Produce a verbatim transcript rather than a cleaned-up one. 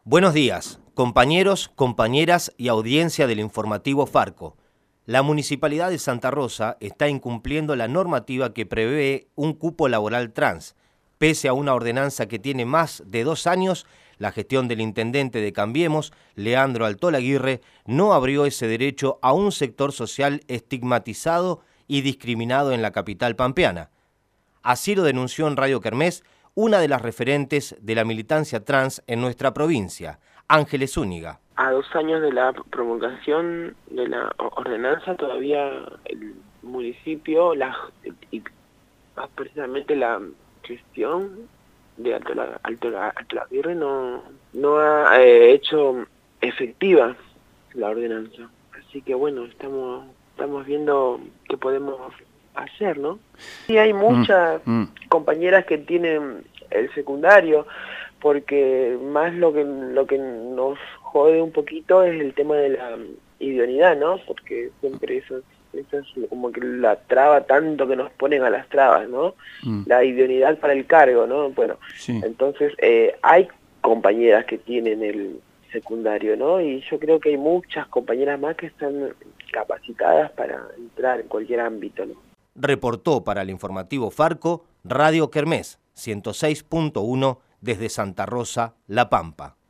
Buenos días, compañeros, compañeras y audiencia del informativo Farco. La Municipalidad de Santa Rosa está incumpliendo la normativa que prevé un cupo laboral trans. Pese a una ordenanza que tiene más de dos años, la gestión del intendente de Cambiemos, Leandro Altolaguirre, no abrió ese derecho a un sector social estigmatizado y discriminado en la capital pampeana. Así lo denunció en Radio Kermés una de las referentes de la militancia trans en nuestra provincia, Ángeles Zúñiga. A dos años de la promulgación de la ordenanza, todavía el municipio, la, y más precisamente la gestión de Altolaguirre no, no ha eh, hecho efectiva la ordenanza. Así que bueno, estamos, estamos viendo qué podemos hacer, ¿no? Y hay muchas mm, mm. compañeras que tienen el secundario, porque más lo que lo que nos jode un poquito es el tema de la idoneidad, ¿no? Porque siempre eso, eso es como que la traba tanto que nos ponen a las trabas, ¿no? Mm. La idoneidad para el cargo, ¿no? Bueno, sí. Entonces eh, hay compañeras que tienen el secundario, ¿no? Y yo creo que hay muchas compañeras más que están capacitadas para entrar en cualquier ámbito, ¿no? Reportó para el informativo Farco, Radio Kermés, ciento seis punto uno desde Santa Rosa, La Pampa.